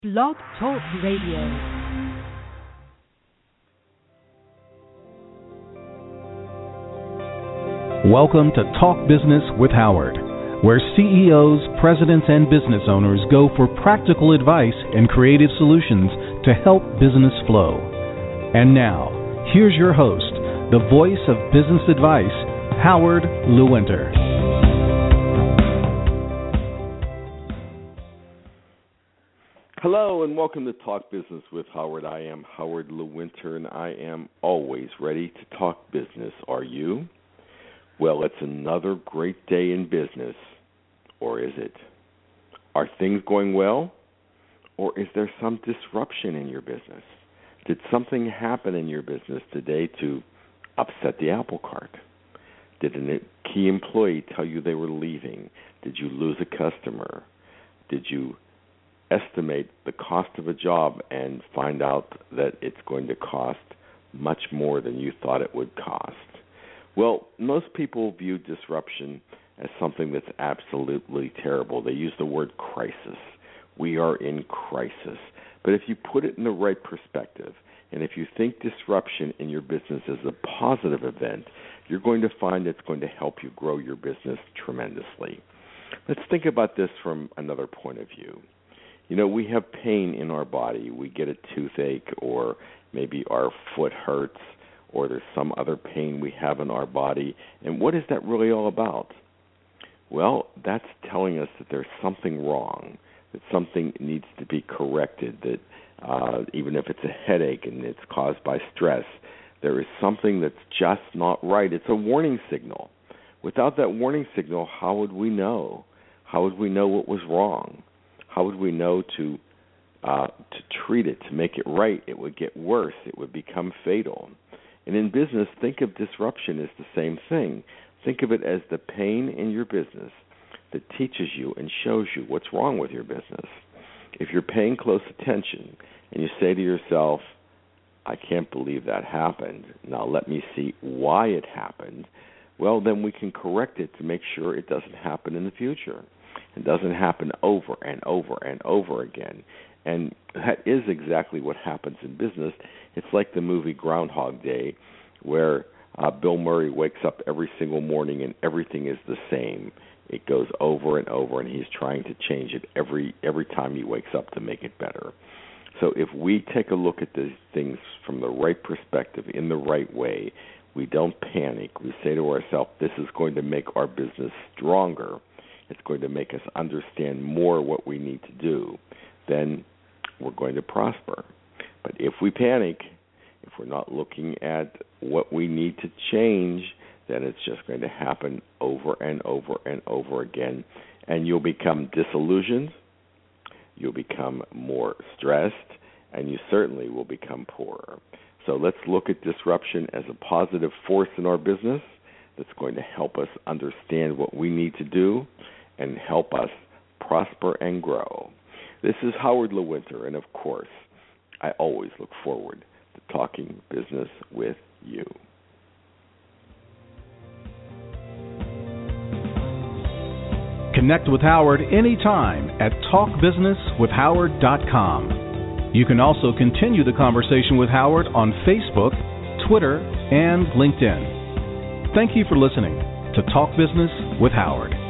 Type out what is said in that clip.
Blog Talk Radio. Welcome to Talk Business with Howard, where CEOs, presidents, and business owners go for practical advice and creative solutions to help business flow. And now, here's your host, the voice of business advice, Howard Lewinter. Hello and welcome to Talk Business with Howard. I am Howard Lewinter and I am always ready to talk business. Are you? Well, it's another great day in business. Or is it? Are things going well? Or is there some disruption in your business? Did something happen in your business today to upset the apple cart? Did a key employee tell you they were leaving? Did you lose a customer? Did you estimate the cost of a job and find out that it's going to cost much more than you thought it would cost? Well, most people view disruption as something that's absolutely terrible. They use the word crisis. We are in crisis. But if you put it in the right perspective, and if you think disruption in your business is a positive event, you're going to find it's going to help you grow your business tremendously. Let's think about this from another point of view. You know, we have pain in our body. We get a toothache, or maybe our foot hurts, or there's some other pain we have in our body. And what is that really all about? Well, that's telling us that there's something wrong, that something needs to be corrected, that even if it's a headache and it's caused by stress, there is something that's just not right. It's a warning signal. Without that warning signal, how would we know? How would we know what was wrong? How would we know to treat it, to make it right? It would get worse. It would become fatal. And in business, think of disruption as the same thing. Think of it as the pain in your business that teaches you and shows you what's wrong with your business. If you're paying close attention and you say to yourself, I can't believe that happened, now let me see why it happened, well, then we can correct it to make sure it doesn't happen in the future. It doesn't happen over and over and over again. And that is exactly what happens in business. It's like the movie Groundhog Day, where Bill Murray wakes up every single morning and everything is the same. It goes over and over, and he's trying to change it every time he wakes up to make it better. So if we take a look at these things from the right perspective, in the right way, we don't panic. We say to ourselves, this is going to make our business stronger. It's going to make us understand more what we need to do. Then we're going to prosper. But if we panic, if we're not looking at what we need to change, then it's just going to happen over and over and over again. And you'll become disillusioned, you'll become more stressed, and you certainly will become poorer. So let's look at disruption as a positive force in our business that's going to help us understand what we need to do and help us prosper and grow. This is Howard Lewinter, and of course, I always look forward to talking business with you. Connect with Howard anytime at talkbusinesswithhoward.com. You can also continue the conversation with Howard on Facebook, Twitter, and LinkedIn. Thank you for listening to Talk Business with Howard.